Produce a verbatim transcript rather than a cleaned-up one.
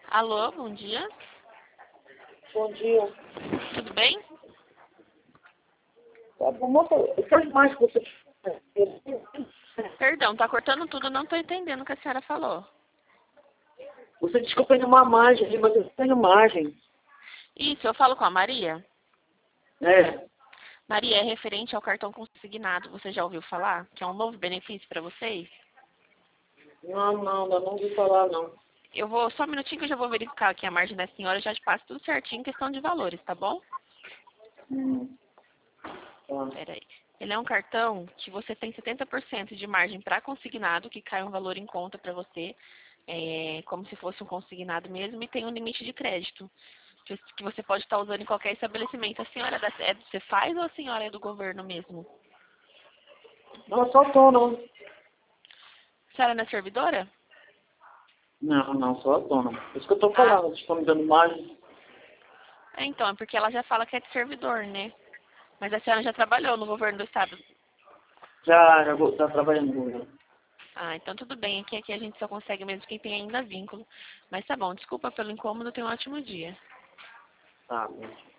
Alô, bom dia. Bom dia. Tudo bem? Tá bom, moça, faz mais que você... Perdão, tá cortando tudo, não tô entendendo o que a senhora falou. Você disse que eu tenho uma margem ali, mas eu não tenho margem. Isso, eu falo com a Maria. É. Maria, é referente ao cartão consignado. Você já ouviu falar? Que é um novo benefício para vocês? Não, não, não, não ouvi falar, não. Eu vou, só um minutinho que eu já vou verificar aqui a margem da senhora, já te passo tudo certinho em questão de valores, tá bom? Hum. Tá. Peraí. Ele é um cartão que você tem setenta por cento de margem para consignado, que cai um valor em conta para você, é, como se fosse um consignado mesmo, e tem um limite de crédito, que, que você pode estar usando em qualquer estabelecimento. A senhora é da, é do Cefaz ou a senhora é do governo mesmo? Não, eu sou autônomo. A senhora não é servidora? Não, não, sou autônomo. Por isso que eu tô Ah, falando, vocês estão me dando margem. é, então, é porque ela já fala que é de servidor, né? Mas a senhora já trabalhou no governo do estado. Já, já vou, tá trabalhando com ele. Ah, então tudo bem. Aqui, aqui a gente só consegue mesmo quem tem ainda vínculo. Mas tá bom, desculpa pelo incômodo, tenha um ótimo dia. Tá, bom.